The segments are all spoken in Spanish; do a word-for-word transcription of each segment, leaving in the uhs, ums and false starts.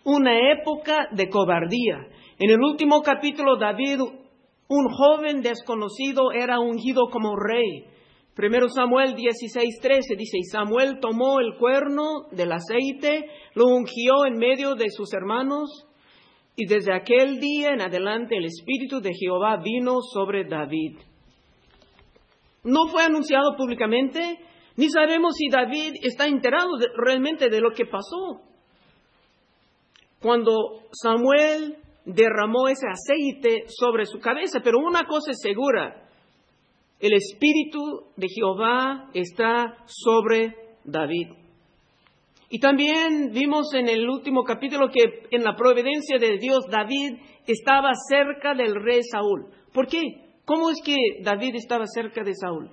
una época de cobardía. En el último capítulo, David, un joven desconocido, era ungido como rey. Primero Samuel dieciséis trece dice, y Samuel tomó el cuerno del aceite, lo ungió en medio de sus hermanos, y desde aquel día en adelante el Espíritu de Jehová vino sobre David. No fue anunciado públicamente, ni sabemos si David está enterado de, realmente de lo que pasó. Cuando Samuel derramó ese aceite sobre su cabeza, pero una cosa es segura, el Espíritu de Jehová está sobre David. Y también vimos en el último capítulo que en la providencia de Dios, David estaba cerca del rey Saúl. ¿Por qué? ¿Cómo es que David estaba cerca de Saúl?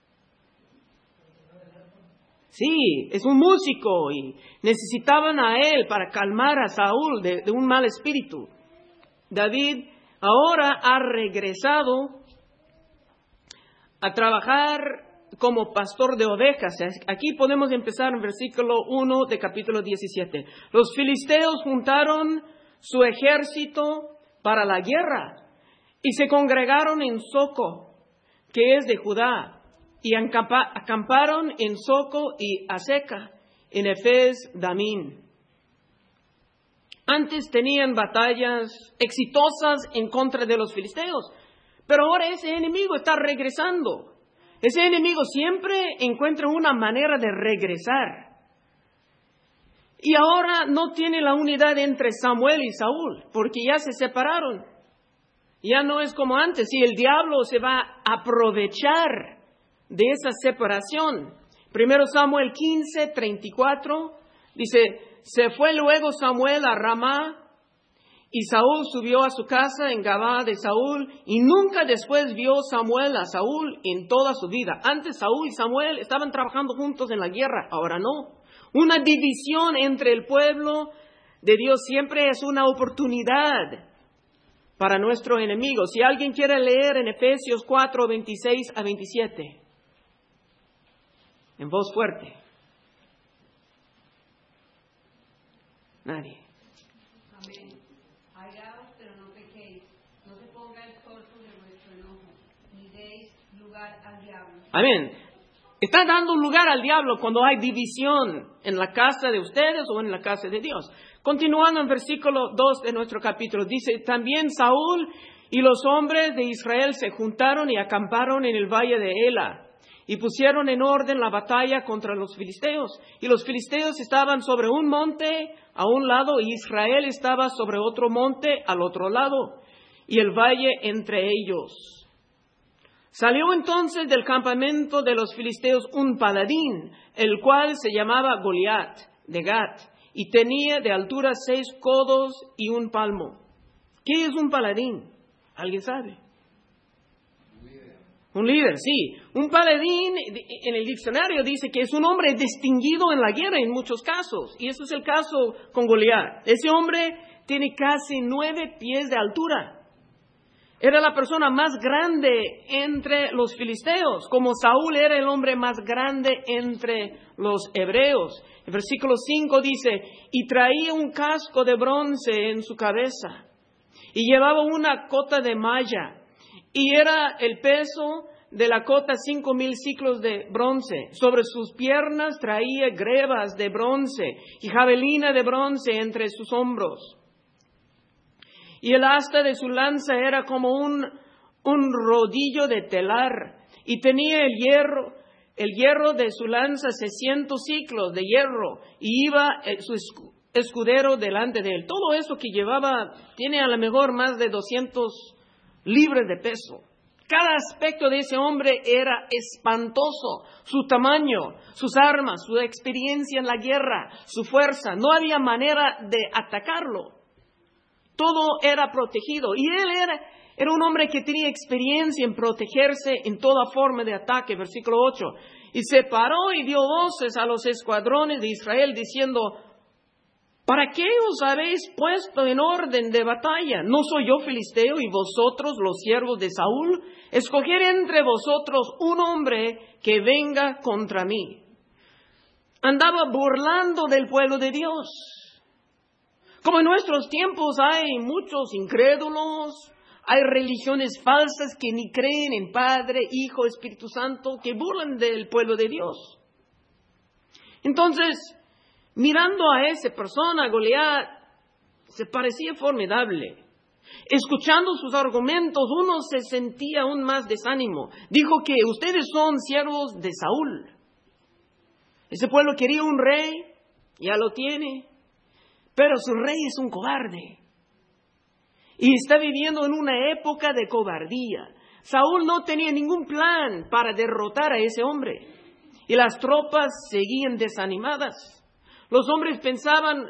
Sí, es un músico y necesitaban a él para calmar a Saúl de, de un mal espíritu. David ahora ha regresado a trabajar como pastor de ovejas. Aquí podemos empezar en versículo uno de capítulo diecisiete. Los filisteos juntaron su ejército para la guerra y se congregaron en Soco, que es de Judá, y acampa, acamparon en Soco y Aseca, en Efes Damín. Antes tenían batallas exitosas en contra de los filisteos, pero ahora ese enemigo está regresando. Ese enemigo siempre encuentra una manera de regresar. Y ahora no tiene la unidad entre Samuel y Saúl, porque ya se separaron. Ya no es como antes, y el diablo se va a aprovechar de esa separación. Primero Samuel quince, treinta y cuatro, dice, se fue luego Samuel a Ramá, y Saúl subió a su casa en Gabá de Saúl, y nunca después vio Samuel a Saúl en toda su vida. Antes Saúl y Samuel estaban trabajando juntos en la guerra, ahora no. Una división entre el pueblo de Dios siempre es una oportunidad para nuestro enemigo. Si alguien quiere leer en Efesios cuatro, veintiséis a veintisiete, en voz fuerte. Nadie. Amén. Hallaos, pero no pequéis. No se ponga el sol sobre vuestro enojo, ni deis lugar al diablo. Amén. Está dando lugar al diablo cuando hay división en la casa de ustedes o en la casa de Dios. Continuando en versículo dos de nuestro capítulo, dice, también Saúl y los hombres de Israel se juntaron y acamparon en el valle de Ela, y pusieron en orden la batalla contra los filisteos. Y los filisteos estaban sobre un monte a un lado, y Israel estaba sobre otro monte al otro lado, y el valle entre ellos. Salió entonces del campamento de los filisteos un paladín, el cual se llamaba Goliat de Gat, y tenía de altura seis codos y un palmo. ¿Qué es un paladín? ¿Alguien sabe? Un líder, sí. Un paladín en el diccionario dice que es un hombre distinguido en la guerra en muchos casos. Y eso es el caso con Goliat. Ese hombre tiene casi nueve pies de altura. Era la persona más grande entre los filisteos, como Saúl era el hombre más grande entre los hebreos. El versículo cinco dice, y traía un casco de bronce en su cabeza, y llevaba una cota de malla, y era el peso de la cota cinco mil ciclos de bronce. Sobre sus piernas traía grebas de bronce y javelina de bronce entre sus hombros. Y el asta de su lanza era como un, un rodillo de telar, y tenía el hierro, el hierro de su lanza seiscientos ciclos de hierro, y iba su escudero delante de él. Todo eso que llevaba tiene a lo mejor más de doscientos libras de peso. Cada aspecto de ese hombre era espantoso. Su tamaño, sus armas, su experiencia en la guerra, su fuerza. No había manera de atacarlo. Todo era protegido. Y él era, era un hombre que tenía experiencia en protegerse en toda forma de ataque. Versículo ocho. Y se paró y dio voces a los escuadrones de Israel diciendo, ¿para qué os habéis puesto en orden de batalla? ¿No soy yo filisteo y vosotros los siervos de Saúl? Escoged entre vosotros un hombre que venga contra mí. Andaba burlando del pueblo de Dios. Como en nuestros tiempos hay muchos incrédulos, hay religiones falsas que ni creen en Padre, Hijo, Espíritu Santo, que burlan del pueblo de Dios. Entonces, mirando a esa persona, Goliat, se parecía formidable. Escuchando sus argumentos, uno se sentía aún más desánimo. Dijo que ustedes son siervos de Saúl. Ese pueblo quería un rey, ya lo tiene, pero su rey es un cobarde. Y está viviendo en una época de cobardía. Saúl no tenía ningún plan para derrotar a ese hombre. Y las tropas seguían desanimadas. Los hombres pensaban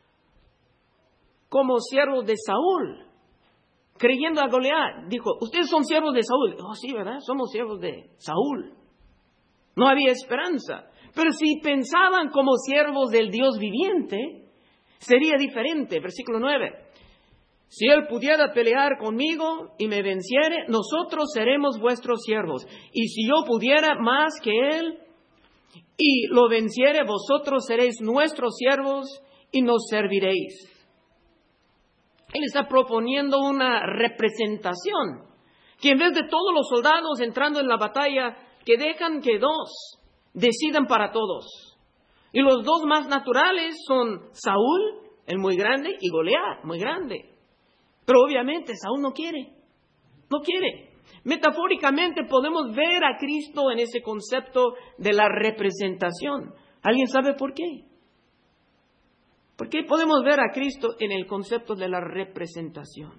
como siervos de Saúl, creyendo a Goliat. Dijo, ustedes son siervos de Saúl. Oh, sí, ¿verdad? Somos siervos de Saúl. No había esperanza. Pero si pensaban como siervos del Dios viviente, sería diferente. Versículo nueve. Si él pudiera pelear conmigo y me venciere, nosotros seremos vuestros siervos. Y si yo pudiera más que él y lo venciere, vosotros seréis nuestros siervos y nos serviréis. Él está proponiendo una representación, que en vez de todos los soldados entrando en la batalla, que dejan que dos decidan para todos. Y los dos más naturales son Saúl, el muy grande, y Goliat, muy grande. Pero obviamente Saúl no quiere, no quiere. Metafóricamente podemos ver a Cristo en ese concepto de la representación. ¿Alguien sabe por qué? ¿Por qué podemos ver a Cristo en el concepto de la representación?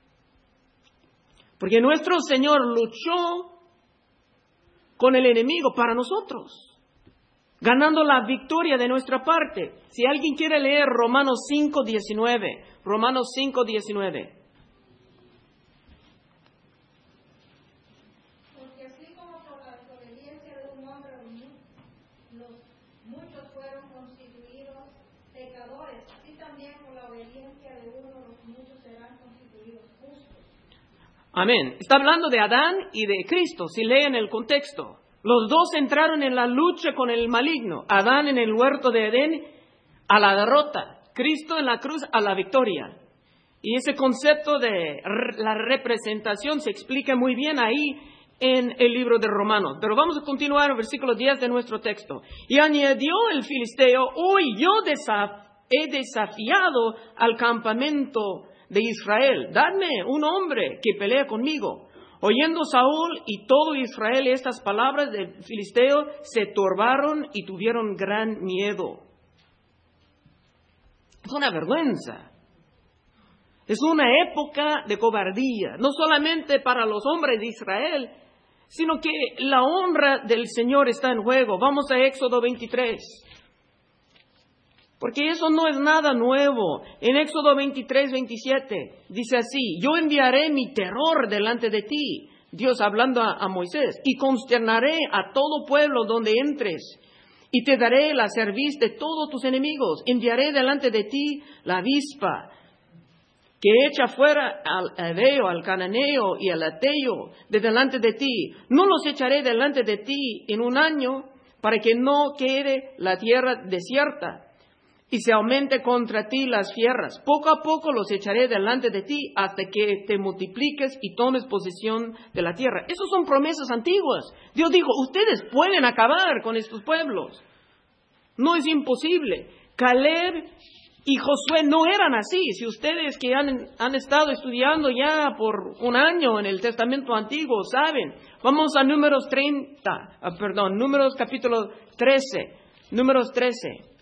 Porque nuestro Señor luchó con el enemigo para nosotros, ganando la victoria de nuestra parte. Si alguien quiere leer Romanos cinco diecinueve, Romanos cinco diecinueve. Porque así como por la desobediencia de un hombre los muchos fueron constituidos pecadores, así también por la obediencia de uno los muchos serán constituidos justos. Amén. Está hablando de Adán y de Cristo, si leen el contexto. Los dos entraron en la lucha con el maligno. Adán en el huerto de Edén a la derrota. Cristo en la cruz a la victoria. Y ese concepto de la representación se explica muy bien ahí en el libro de Romanos. Pero vamos a continuar el versículo diez de nuestro texto. Y añadió el filisteo, hoy yo desaf- he desafiado al campamento de Israel. Dadme un hombre que pelee conmigo. Oyendo Saúl y todo Israel estas palabras del filisteo, se turbaron y tuvieron gran miedo. Es una vergüenza. Es una época de cobardía, no solamente para los hombres de Israel, sino que la honra del Señor está en juego. Vamos a Éxodo veintitrés. Porque eso no es nada nuevo. En Éxodo veintitrés, veintisiete dice así, yo enviaré mi terror delante de ti, Dios hablando a, a Moisés, y consternaré a todo pueblo donde entres, y te daré la cerviz de todos tus enemigos. Enviaré delante de ti la avispa, que echa fuera al Heveo, al Cananeo y al Ateo de delante de ti. No los echaré delante de ti en un año, para que no quede la tierra desierta, y se aumente contra ti las fieras. Poco a poco los echaré delante de ti hasta que te multipliques y tomes posesión de la tierra. Esas son promesas antiguas. Dios dijo, ustedes pueden acabar con estos pueblos. No es imposible. Caleb y Josué no eran así. Si ustedes que han, han estado estudiando ya por un año en el Testamento Antiguo saben. Vamos a Números treinta, ah, perdón, Números capítulo trece. Números trece.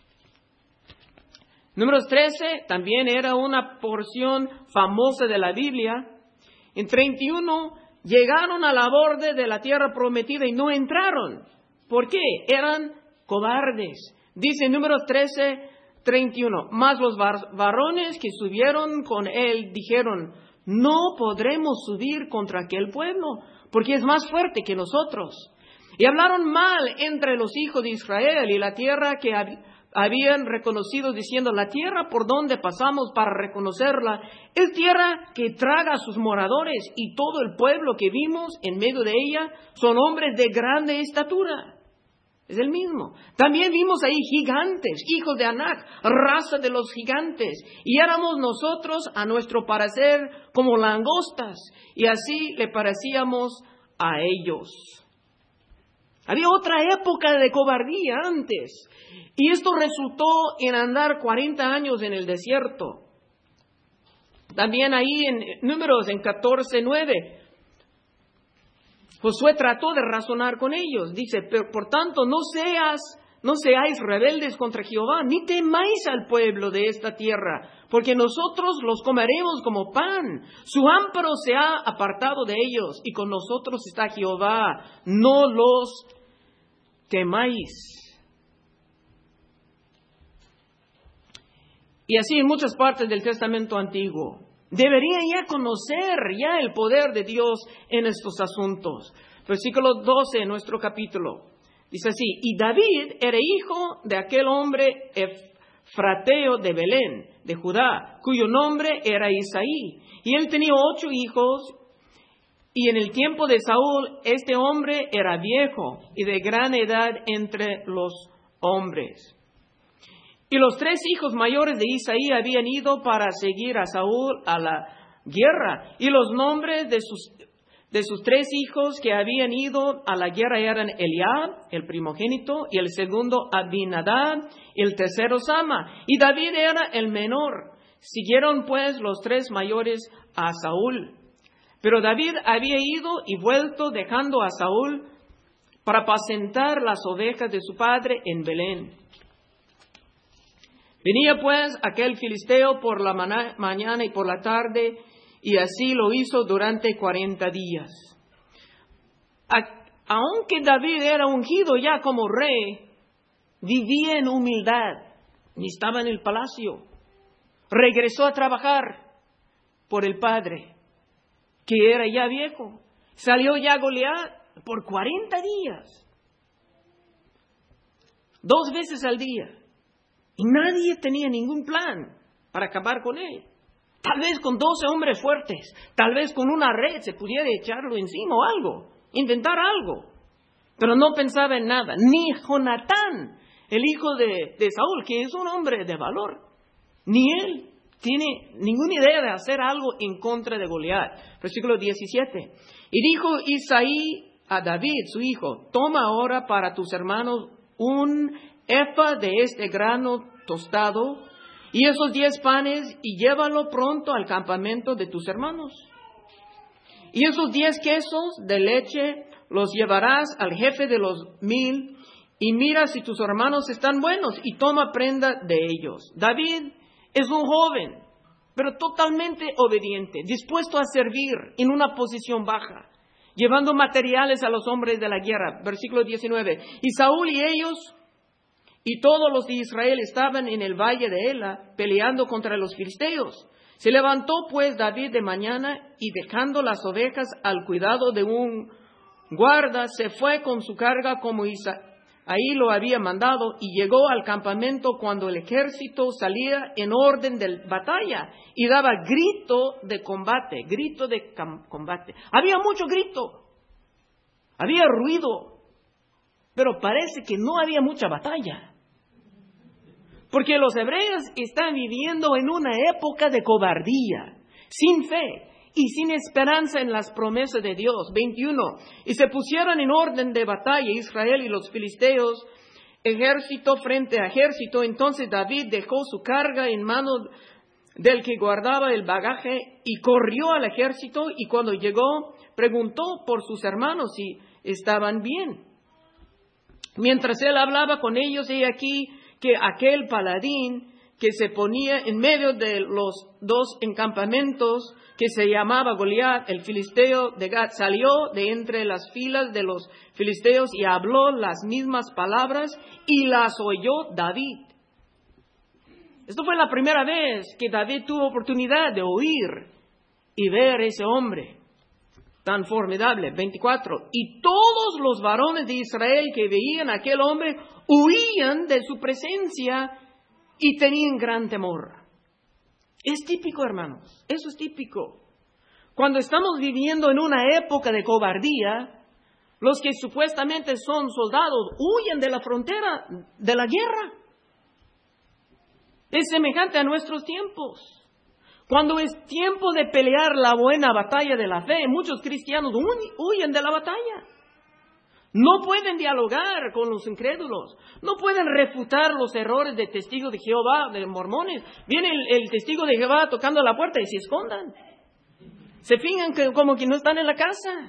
Números trece también era una porción famosa de la Biblia. En treinta y uno llegaron a la borde de la tierra prometida y no entraron. ¿Por qué? Eran cobardes. Dice Números trece, treinta y uno. Mas los varones que subieron con él dijeron, no podremos subir contra aquel pueblo, porque es más fuerte que nosotros. Y hablaron mal entre los hijos de Israel y la tierra que habían reconocido, diciendo, la tierra por donde pasamos para reconocerla es tierra que traga a sus moradores, y todo el pueblo que vimos en medio de ella son hombres de grande estatura. Es el mismo. También vimos ahí gigantes, hijos de Anac, raza de los gigantes. Y éramos nosotros, a nuestro parecer, como langostas. Y así le parecíamos a ellos. Había otra época de cobardía antes. Y esto resultó en andar cuarenta años en el desierto. También ahí en Números, en catorce nueve. Josué trató de razonar con ellos. Dice, pero por tanto, no seas, no seáis rebeldes contra Jehová, ni temáis al pueblo de esta tierra, porque nosotros los comeremos como pan. Su amparo se ha apartado de ellos, y con nosotros está Jehová. No los temáis. Y así en muchas partes del Testamento Antiguo. Deberían ya conocer ya el poder de Dios en estos asuntos. Versículo doce en nuestro capítulo. Dice así, y David era hijo de aquel hombre efrateo de Belén, de Judá, cuyo nombre era Isaí. Y él tenía ocho hijos, y en el tiempo de Saúl este hombre era viejo y de gran edad entre los hombres. Y los tres hijos mayores de Isaí habían ido para seguir a Saúl a la guerra. Y los nombres de sus, de sus tres hijos que habían ido a la guerra eran Eliab, el primogénito, y el segundo Abinadab, y el tercero Sama. Y David era el menor. Siguieron pues los tres mayores a Saúl. Pero David había ido y vuelto dejando a Saúl para apacentar las ovejas de su padre en Belén. Venía pues aquel filisteo por la mana- mañana y por la tarde, y así lo hizo durante cuarenta días. A- aunque David era ungido ya como rey, vivía en humildad, ni estaba en el palacio. Regresó a trabajar por el padre, que era ya viejo. Salió ya Goliat por cuarenta días, dos veces al día. Y nadie tenía ningún plan para acabar con él. Tal vez con doce hombres fuertes, tal vez con una red se pudiera echarlo encima o algo, intentar algo. Pero no pensaba en nada. Ni Jonatán, el hijo de, de Saúl, que es un hombre de valor, ni él tiene ninguna idea de hacer algo en contra de Goliat. Versículo diecisiete. Y dijo Isaí a David, su hijo, toma ahora para tus hermanos un efa de este grano tostado y esos diez panes y llévalo pronto al campamento de tus hermanos. Y esos diez quesos de leche los llevarás al jefe de los mil y mira si tus hermanos están buenos y toma prenda de ellos. David es un joven, pero totalmente obediente, dispuesto a servir en una posición baja, llevando materiales a los hombres de la guerra. Versículo diecinueve. Y Saúl y ellos y todos los de Israel estaban en el valle de Ela, peleando contra los filisteos. Se levantó pues David de mañana y dejando las ovejas al cuidado de un guarda, se fue con su carga como Isaí lo había mandado y llegó al campamento cuando el ejército salía en orden de batalla y daba grito de combate, grito de combate. Había mucho grito, había ruido, pero parece que no había mucha batalla. Porque los hebreos están viviendo en una época de cobardía, sin fe y sin esperanza en las promesas de Dios. veintiuno. Y se pusieron en orden de batalla Israel y los filisteos, ejército frente a ejército. Entonces David dejó su carga en manos del que guardaba el bagaje y corrió al ejército. Y cuando llegó, preguntó por sus hermanos si estaban bien. Mientras él hablaba con ellos, he aquí que aquel paladín que se ponía en medio de los dos encampamentos, que se llamaba Goliat, el filisteo de Gat, salió de entre las filas de los filisteos y habló las mismas palabras y las oyó David. Esto fue la primera vez que David tuvo oportunidad de oír y ver a ese hombre tan formidable. veinticuatro. Y todos los varones de Israel que veían a aquel hombre huían de su presencia y tenían gran temor. Es típico, hermanos, eso es típico. Cuando estamos viviendo en una época de cobardía, los que supuestamente son soldados, huyen de la frontera de la guerra. Es semejante a nuestros tiempos. Cuando es tiempo de pelear la buena batalla de la fe, muchos cristianos huyen de la batalla. No pueden dialogar con los incrédulos. No pueden refutar los errores de testigos de Jehová, de mormones. Viene el, el testigo de Jehová tocando la puerta y se escondan. Se fingan que, como que no están en la casa.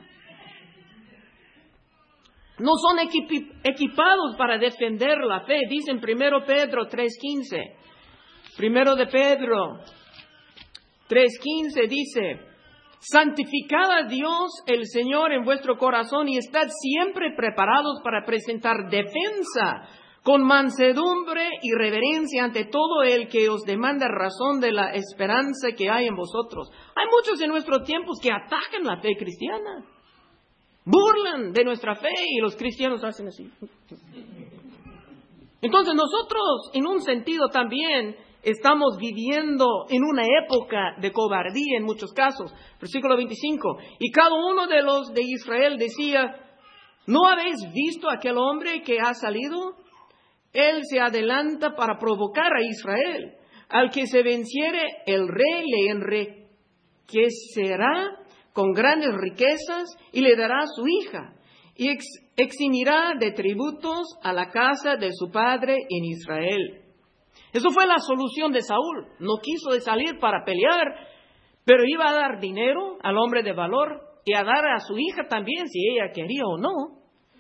No son equipi, equipados para defender la fe. Dice en primero Pedro tres quince. Primero de Pedro tres quince dice: santificad a Dios el Señor en vuestro corazón y estad siempre preparados para presentar defensa con mansedumbre y reverencia ante todo el que os demanda razón de la esperanza que hay en vosotros. Hay muchos en nuestros tiempos que atacan la fe cristiana, burlan de nuestra fe y los cristianos hacen así. Entonces nosotros, en un sentido también, estamos viviendo en una época de cobardía en muchos casos. Versículo veinticinco. Y cada uno de los de Israel decía: ¿no habéis visto aquel hombre que ha salido? Él se adelanta para provocar a Israel. Al que se venciere, el rey le enriquecerá con grandes riquezas y le dará su hija. Y ex, eximirá de tributos a la casa de su padre en Israel. Eso fue la solución de Saúl. No quiso de salir para pelear, pero iba a dar dinero al hombre de valor y a dar a su hija también, si ella quería o no.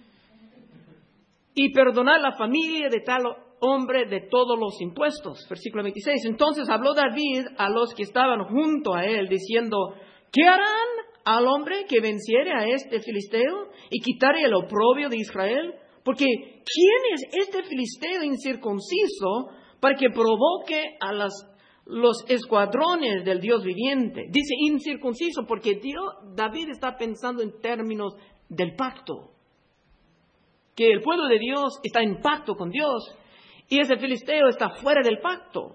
Y perdonar la familia de tal hombre de todos los impuestos. Versículo veintiséis. Entonces habló David a los que estaban junto a él, diciendo: ¿qué harán al hombre que venciere a este filisteo y quitare el oprobio de Israel? Porque ¿quién es este filisteo incircunciso para que provoque a las, los escuadrones del Dios viviente? Dice incircunciso porque Dios, David está pensando en términos del pacto. Que el pueblo de Dios está en pacto con Dios y ese filisteo está fuera del pacto.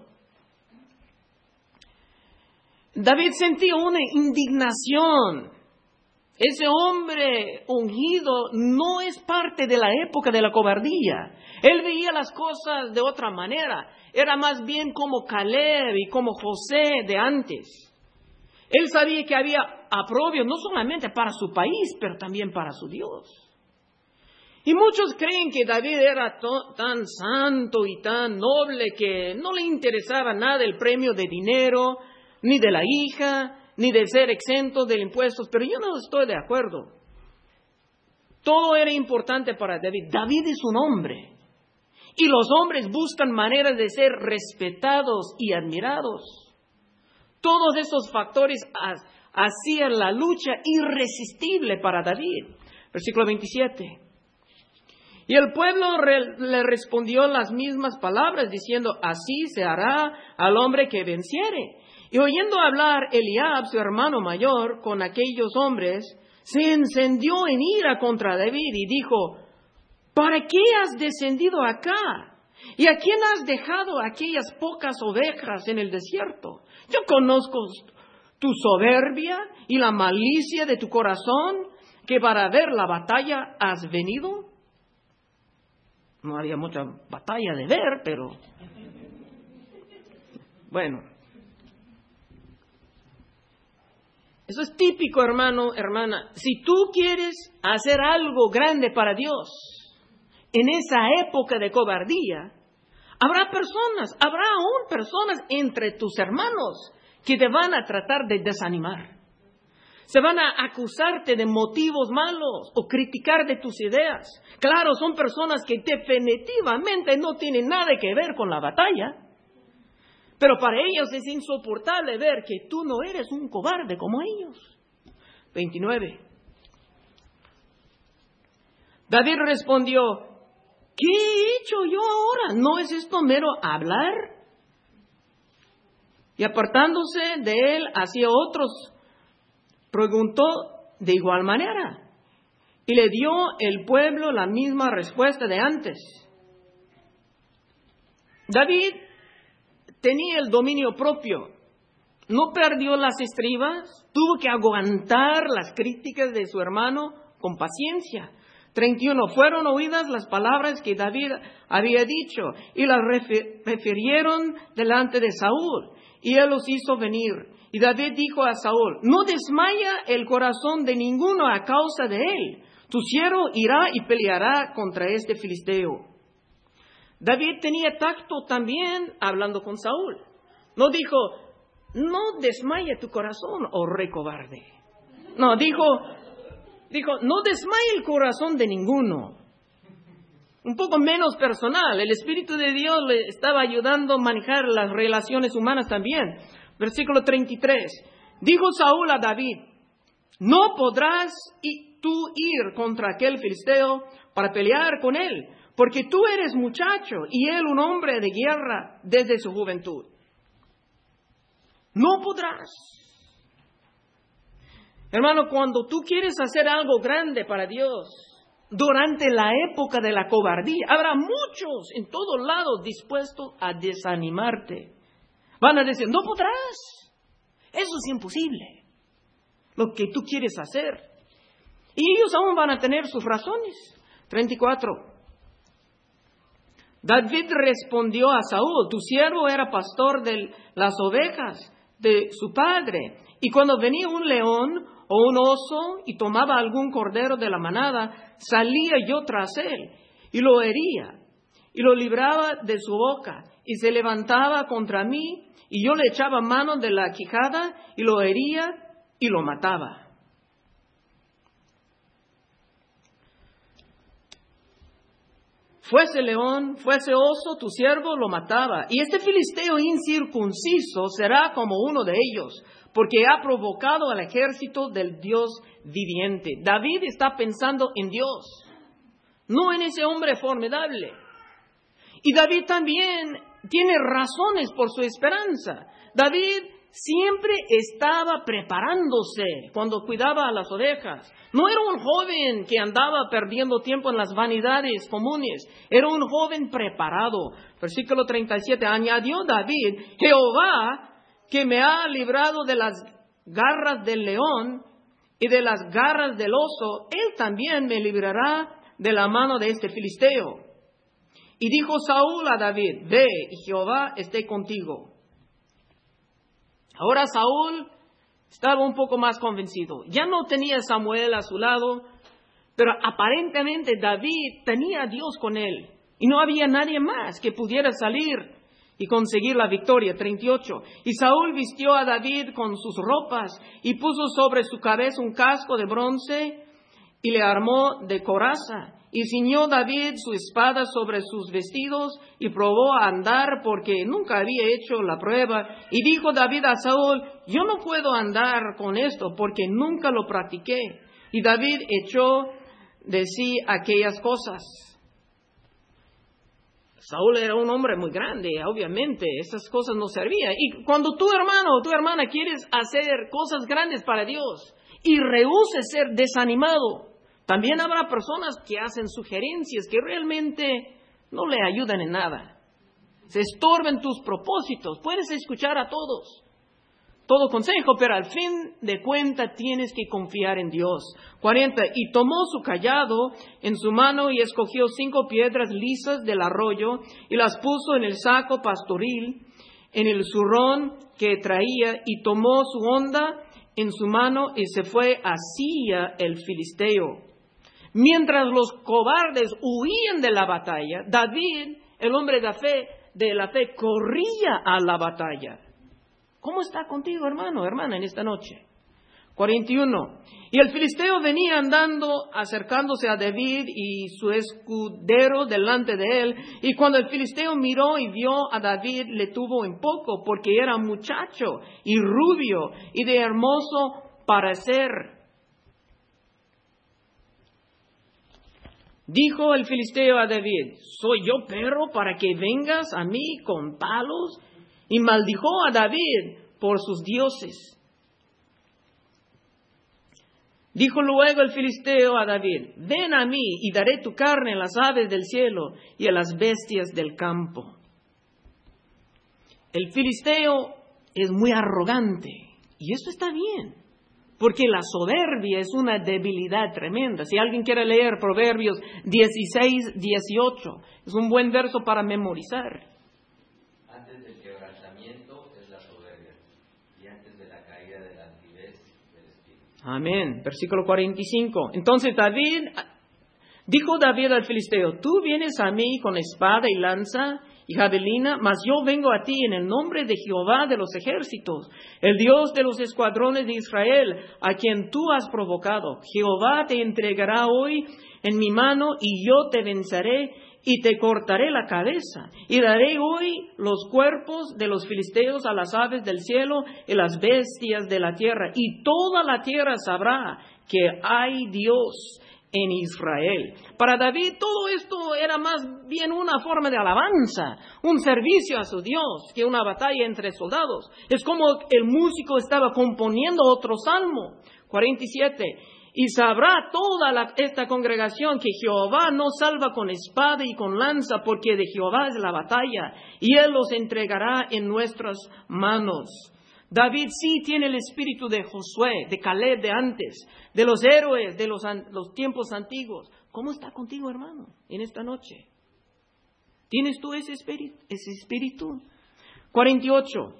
David sentía una indignación. Ese hombre ungido no es parte de la época de la cobardía. Él veía las cosas de otra manera. Era más bien como Caleb y como José de antes. Él sabía que había aprobio no solamente para su país, pero también para su Dios. Y muchos creen que David era to- tan santo y tan noble que no le interesaba nada el premio de dinero, ni de la hija, ni de ser exento de impuestos. Pero yo no estoy de acuerdo. Todo era importante para David. David es un hombre. Y los hombres buscan maneras de ser respetados y admirados. Todos esos factores ha- hacían la lucha irresistible para David. Versículo veintisiete. Y el pueblo re- le respondió las mismas palabras, diciendo: así se hará al hombre que venciere. Y oyendo hablar Eliab, su hermano mayor, con aquellos hombres, se encendió en ira contra David y dijo: ¿para qué has descendido acá? ¿Y a quién has dejado aquellas pocas ovejas en el desierto? Yo conozco tu soberbia y la malicia de tu corazón, que para ver la batalla has venido. No había mucha batalla de ver, pero bueno. Eso es típico, hermano, hermana. Si tú quieres hacer algo grande para Dios, en esa época de cobardía, habrá personas, habrá aún personas entre tus hermanos que te van a tratar de desanimar. Se van a acusarte de motivos malos o criticar de tus ideas. Claro, son personas que definitivamente no tienen nada que ver con la batalla. Pero para ellos es insoportable ver que tú no eres un cobarde como ellos. veintinueve. David respondió: ¿qué he hecho yo ahora? ¿No es esto mero hablar? Y apartándose de él hacia otros, preguntó de igual manera. Y le dio el pueblo la misma respuesta de antes. David tenía el dominio propio. No perdió las estribas. Tuvo que aguantar las críticas de su hermano con paciencia. treinta y uno. Fueron oídas las palabras que David había dicho y las refer- refirieron delante de Saúl, y él los hizo venir. Y David dijo a Saúl: no desmaya el corazón de ninguno a causa de él. Tu siervo irá y peleará contra este filisteo. David tenía tacto también hablando con Saúl. No dijo: no desmaye tu corazón, oh rey cobarde. No, dijo, dijo, no desmaye el corazón de ninguno. Un poco menos personal. El Espíritu de Dios le estaba ayudando a manejar las relaciones humanas también. Versículo treinta y tres. Dijo Saúl a David: no podrás tú ir contra aquel filisteo para pelear con él, porque tú eres muchacho y él un hombre de guerra desde su juventud. No podrás. Hermano, cuando tú quieres hacer algo grande para Dios, durante la época de la cobardía, habrá muchos en todos lados dispuestos a desanimarte. Van a decir: no podrás. Eso es imposible. Lo que tú quieres hacer. Y ellos aún van a tener sus razones. treinta y cuatro. David respondió a Saúl: tu siervo era pastor de las ovejas de su padre, y cuando venía un león o un oso y tomaba algún cordero de la manada, salía yo tras él y lo hería y lo libraba de su boca, y se levantaba contra mí y yo le echaba mano de la quijada y lo hería y lo mataba. Fuese león, fuese oso, tu siervo lo mataba. Y este filisteo incircunciso será como uno de ellos, porque ha provocado al ejército del Dios viviente. David está pensando en Dios, no en ese hombre formidable. Y David también tiene razones por su esperanza. David siempre estaba preparándose cuando cuidaba a las ovejas. No era un joven que andaba perdiendo tiempo en las vanidades comunes. Era un joven preparado. Versículo treinta y siete. Añadió David: Jehová, que me ha librado de las garras del león y de las garras del oso, él también me librará de la mano de este filisteo. Y dijo Saúl a David: ve, y Jehová esté contigo. Ahora Saúl estaba un poco más convencido. Ya no tenía a Samuel a su lado, pero aparentemente David tenía a Dios con él. Y no había nadie más que pudiera salir y conseguir la victoria. treinta y ocho. Y Saúl vistió a David con sus ropas y puso sobre su cabeza un casco de bronce y le armó de coraza. Y ciñó David su espada sobre sus vestidos y probó a andar porque nunca había hecho la prueba. Y dijo David a Saúl: yo no puedo andar con esto porque nunca lo practiqué. Y David echó de sí aquellas cosas. Saúl era un hombre muy grande, obviamente, esas cosas no servían. Y cuando tu hermano o tu hermana quieres hacer cosas grandes para Dios y rehúses ser desanimado, también habrá personas que hacen sugerencias que realmente no le ayudan en nada. Se estorben tus propósitos. Puedes escuchar a todos, todo consejo, pero al fin de cuentas tienes que confiar en Dios. cuarenta. Y tomó su cayado en su mano y escogió cinco piedras lisas del arroyo y las puso en el saco pastoril, en el zurrón que traía, y tomó su honda en su mano y se fue hacia el filisteo. Mientras los cobardes huían de la batalla, David, el hombre de la fe, de la fe, corría a la batalla. ¿Cómo está contigo, hermano, hermana, en esta noche? cuarenta y uno. Y el filisteo venía andando, acercándose a David y su escudero delante de él. Y cuando el filisteo miró y vio a David, le tuvo en poco, porque era muchacho y rubio y de hermoso parecer. Dijo el filisteo a David: ¿soy yo perro para que vengas a mí con palos? Y maldijo a David por sus dioses. Dijo luego el filisteo a David: ven a mí y daré tu carne a las aves del cielo y a las bestias del campo. El filisteo es muy arrogante, y eso está bien, porque la soberbia es una debilidad tremenda. Si alguien quiere leer Proverbios dieciséis, dieciocho, es un buen verso para memorizar. Antes del quebrantamiento es la soberbia, y antes de la caída de la altivez del espíritu. Amén. Versículo cuarenta y cinco. Entonces David, dijo David al filisteo, tú vienes a mí con espada y lanza y javelina, mas yo vengo a ti en el nombre de Jehová de los ejércitos, el Dios de los escuadrones de Israel, a quien tú has provocado. Jehová te entregará hoy en mi mano, y yo te venceré, y te cortaré la cabeza, y daré hoy los cuerpos de los filisteos a las aves del cielo y las bestias de la tierra, y toda la tierra sabrá que hay Dios en Israel. Para David todo esto era más bien una forma de alabanza, un servicio a su Dios, que una batalla entre soldados. Es como el músico estaba componiendo otro salmo. cuarenta y siete. Y sabrá toda la, esta congregación que Jehová no salva con espada y con lanza, porque de Jehová es la batalla, y Él los entregará en nuestras manos. David sí tiene el espíritu de Josué, de Caleb de antes, de los héroes de los, los tiempos antiguos. ¿Cómo está contigo, hermano, en esta noche? ¿Tienes tú ese espíritu? Ese espíritu? cuarenta y ocho.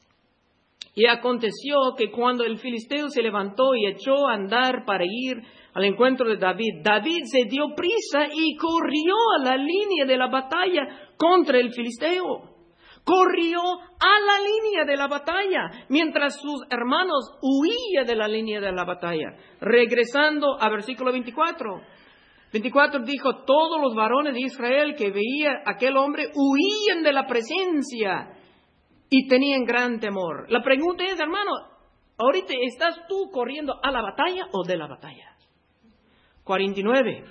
Y aconteció que cuando el filisteo se levantó y echó a andar para ir al encuentro de David, David se dio prisa y corrió a la línea de la batalla contra el filisteo. Corrió a la línea de la batalla, mientras sus hermanos huían de la línea de la batalla. Regresando a versículo veinticuatro. veinticuatro dijo, todos los varones de Israel que veía aquel hombre huían de la presencia y tenían gran temor. La pregunta es, hermano, ¿ahorita estás tú corriendo a la batalla o de la batalla? cuarenta y nueve.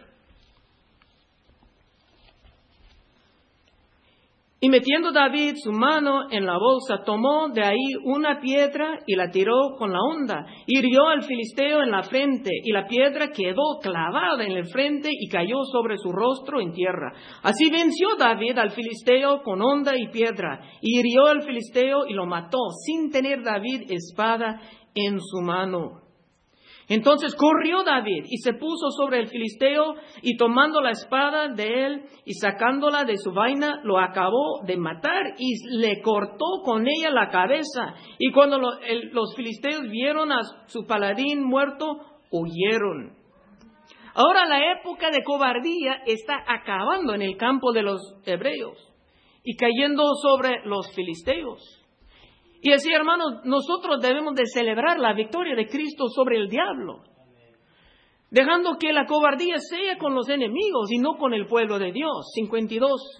Y metiendo David su mano en la bolsa, tomó de ahí una piedra y la tiró con la honda. Hirió al filisteo en la frente, y la piedra quedó clavada en el frente y cayó sobre su rostro en tierra. Así venció David al filisteo con honda y piedra, y hirió al filisteo y lo mató, sin tener David espada en su mano. Entonces corrió David y se puso sobre el filisteo, y tomando la espada de él y sacándola de su vaina, lo acabó de matar y le cortó con ella la cabeza. Y cuando lo, el, los filisteos vieron a su paladín muerto, huyeron. Ahora la época de cobardía está acabando en el campo de los hebreos y cayendo sobre los filisteos. Y así, hermanos, nosotros debemos de celebrar la victoria de Cristo sobre el diablo, dejando que la cobardía sea con los enemigos y no con el pueblo de Dios. cincuenta y dos.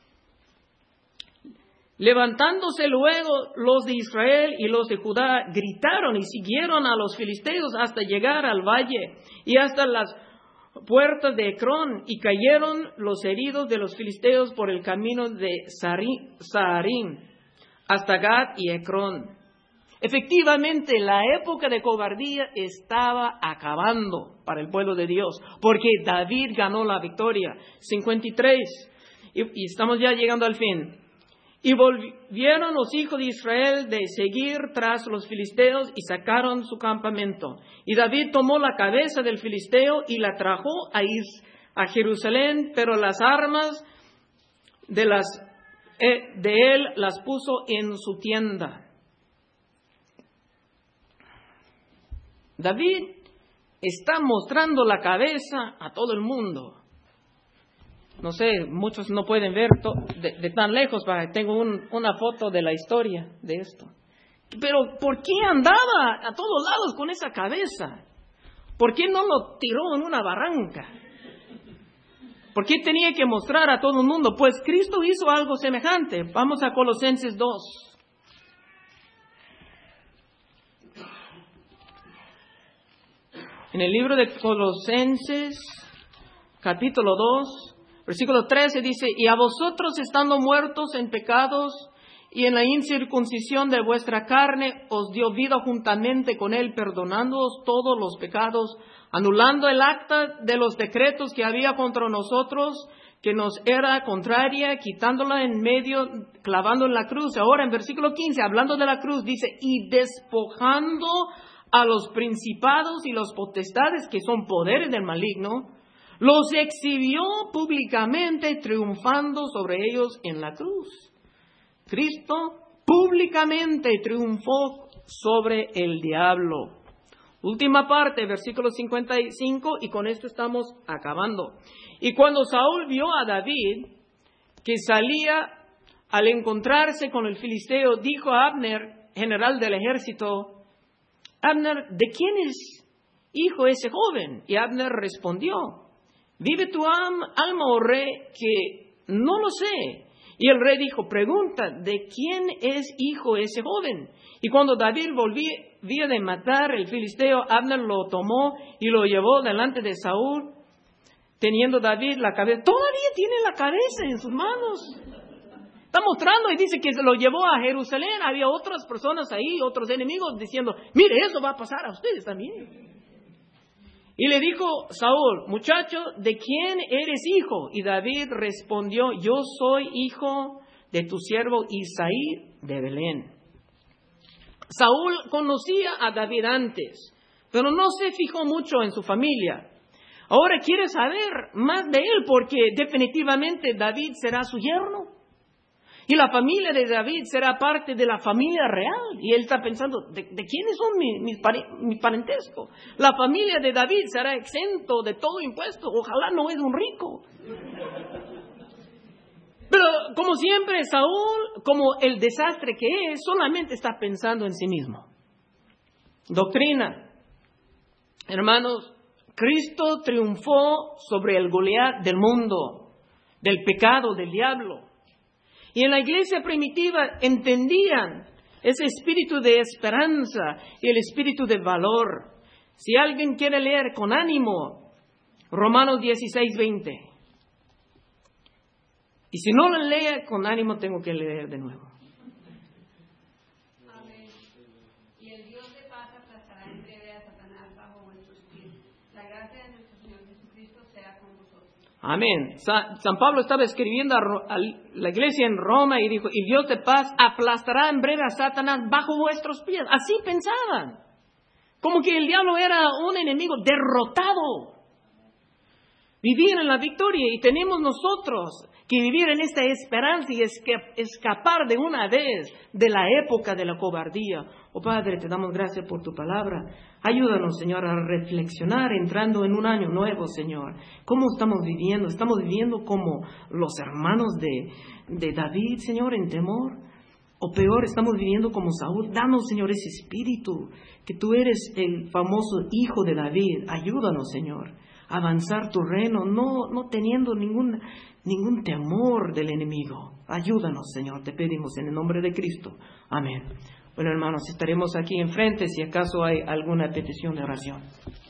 Levantándose luego los de Israel y los de Judá, gritaron y siguieron a los filisteos hasta llegar al valle y hasta las puertas de Ecrón, y cayeron los heridos de los filisteos por el camino de Saharín hasta Gat y Ecrón. Efectivamente, la época de cobardía estaba acabando para el pueblo de Dios, porque David ganó la victoria. cincuenta y tres, y, y estamos ya llegando al fin. Y volvieron los hijos de Israel de seguir tras los filisteos y sacaron su campamento. Y David tomó la cabeza del filisteo y la trajo a, Is, a Jerusalén, pero las armas de las de él las puso en su tienda. David está mostrando la cabeza a todo el mundo. No sé, muchos no pueden ver to- de, de tan lejos, para tengo un, una foto de la historia de esto. Pero ¿por qué andaba a todos lados con esa cabeza? ¿Por qué no lo tiró en una barranca? ¿Por qué tenía que mostrar a todo el mundo? Pues Cristo hizo algo semejante. Vamos a Colosenses dos. En el libro de Colosenses, capítulo dos, versículo trece, dice, y a vosotros estando muertos en pecados y en la incircuncisión de vuestra carne, os dio vida juntamente con él, perdonándoos todos los pecados, anulando el acta de los decretos que había contra nosotros, que nos era contraria, quitándola en medio, clavando en la cruz. Ahora en versículo quince, hablando de la cruz, dice, y despojando a los principados y los potestades, que son poderes del maligno, los exhibió públicamente, triunfando sobre ellos en la cruz. Cristo públicamente triunfó sobre el diablo. Última parte, versículo cincuenta y cinco, y con esto estamos acabando. Y cuando Saúl vio a David, que salía al encontrarse con el filisteo, dijo a Abner, general del ejército: Abner, ¿de quién es hijo ese joven? Y Abner respondió: vive tu am- alma, oh rey, que no lo sé. Y el rey dijo: pregunta, ¿de quién es hijo ese joven? Y cuando David volvía de matar el filisteo, Abner lo tomó y lo llevó delante de Saúl, teniendo David la cabeza. Todavía tiene la cabeza en sus manos. Está mostrando y dice que se lo llevó a Jerusalén. Había otras personas ahí, otros enemigos, diciendo: mire, eso va a pasar a ustedes también. Y le dijo Saúl: muchacho, ¿de quién eres hijo? Y David respondió: yo soy hijo de tu siervo Isaí de Belén. Saúl conocía a David antes, pero no se fijó mucho en su familia. Ahora quiere saber más de él, porque definitivamente David será su yerno. Y la familia de David será parte de la familia real. Y él está pensando: ¿de, de quiénes son mi, mi, mi parentesco? La familia de David será exento de todo impuesto. Ojalá no es un rico. Pero como siempre, Saúl, como el desastre que es, solamente está pensando en sí mismo. Doctrina. Hermanos, Cristo triunfó sobre el Goliat del mundo, del pecado, del diablo. Y en la iglesia primitiva entendían ese espíritu de esperanza y el espíritu de valor. Si alguien quiere leer con ánimo, Romanos dieciséis, veinte. Y si no lo lee con ánimo, tengo que leer de nuevo. Amén. Y el Dios de paz aplastará en breve a Satanás bajo vuestros pies. La gracia de nuestro Señor Jesucristo sea con vosotros. Amén. Sa- San Pablo estaba escribiendo a, Ro- a la iglesia en Roma y dijo: y Dios de paz aplastará en breve a Satanás bajo vuestros pies. Así pensaban. Como que el diablo era un enemigo derrotado. Vivir en la victoria, y tenemos nosotros que vivir en esta esperanza y esca- escapar de una vez de la época de la cobardía. Oh Padre, te damos gracias por tu palabra. Ayúdanos, Señor, a reflexionar entrando en un año nuevo, Señor. ¿Cómo estamos viviendo? ¿Estamos viviendo como los hermanos de, de David, Señor, en temor? O peor, estamos viviendo como Saúl. Danos, Señor, ese espíritu, que tú eres el famoso hijo de David. Ayúdanos, Señor, a avanzar tu reino, no, no teniendo ningún, ningún temor del enemigo. Ayúdanos, Señor, te pedimos en el nombre de Cristo. Amén. Bueno, hermanos, estaremos aquí enfrente si acaso hay alguna petición de oración.